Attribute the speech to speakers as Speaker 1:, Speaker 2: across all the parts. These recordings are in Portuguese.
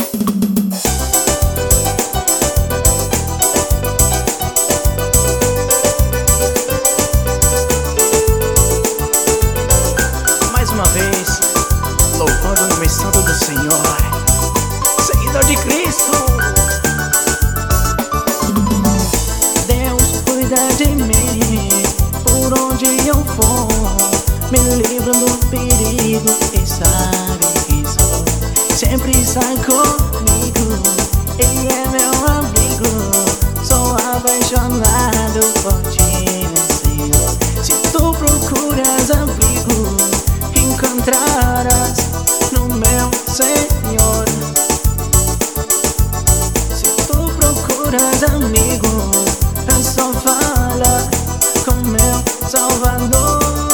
Speaker 1: Mais uma vez, louvando a missão do Senhor, seguidor de Cristo. Deus cuida de mim, por onde eu for, me livra do perigo e sabe que sou. Sempre está comigo, Ele é meu amigo. Sou apaixonado por ti, Senhor. Se tu procuras abrigo, encontrarás no meu Senhor. Se tu procuras amigo, é só falar com meu Salvador.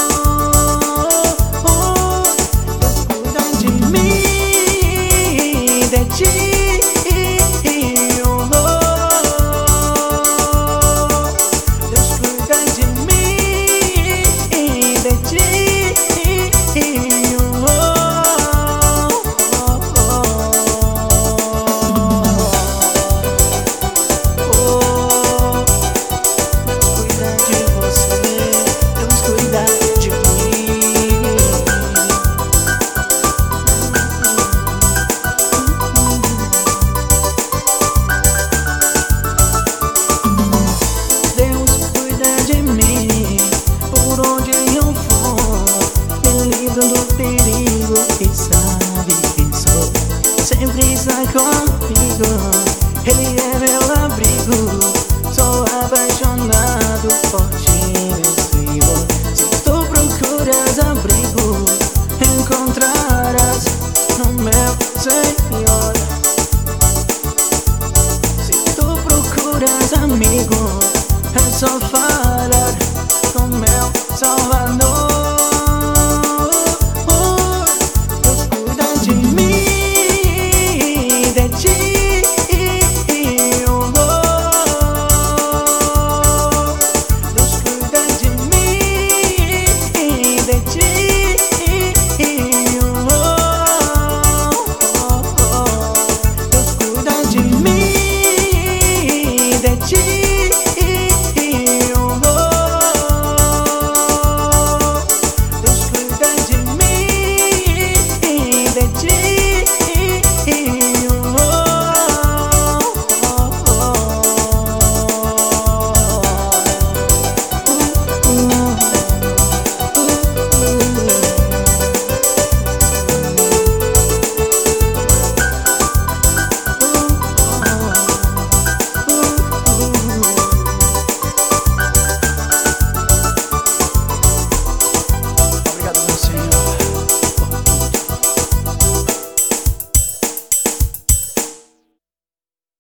Speaker 1: Do perigo e sabe quem sou. Sempre está comigo.